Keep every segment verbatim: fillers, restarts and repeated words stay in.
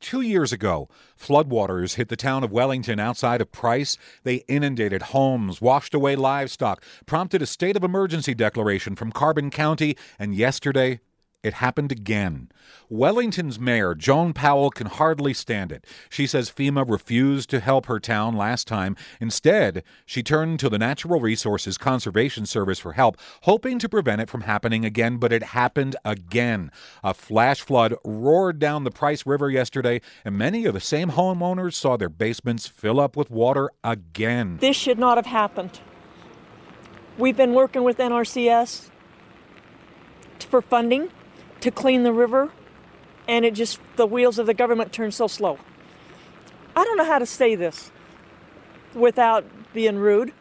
Two years ago, floodwaters hit the town of Wellington outside of Price. They inundated homes, washed away livestock, prompted a state of emergency declaration from Carbon County, and yesterday, it happened again. Wellington's mayor, Joan Powell, can hardly stand it. She says FEMA refused to help her town last time. Instead, she turned to the Natural Resources Conservation Service for help, hoping to prevent it from happening again, but it happened again. A flash flood roared down the Price River yesterday, and many of the same homeowners saw their basements fill up with water again. This should not have happened. We've been working with N R C S for funding to clean the river, and it just, the wheels of the government turn so slow. I don't know how to say this without being rude.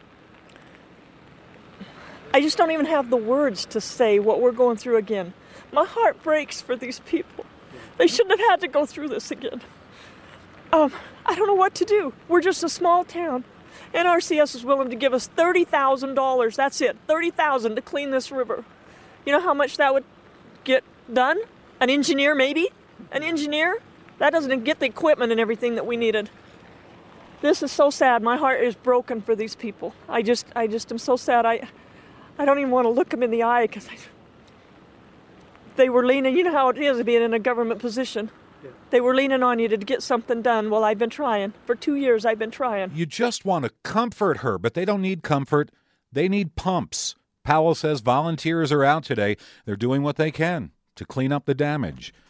I just don't even have the words to say what we're going through again. My heart breaks for these people. They shouldn't have had to go through this again. Um, I don't know what to do. We're just a small town. N R C S is willing to give us thirty thousand dollars. That's it, thirty thousand dollars to clean this river. You know how much that would get done? An engineer, maybe? An engineer? That doesn't get the equipment and everything that we needed. This is so sad. My heart is broken for these people. I just, I just am so sad. I, I don't even want to look them in the eye because they were leaning. You know how it is being in a government position. Yeah. They were leaning on you to get something done. Well, I've been trying. For two years, I've been trying. You just want to comfort her, but they don't need comfort. They need pumps. Powell says volunteers are out today. They're doing what they can to clean up the damage.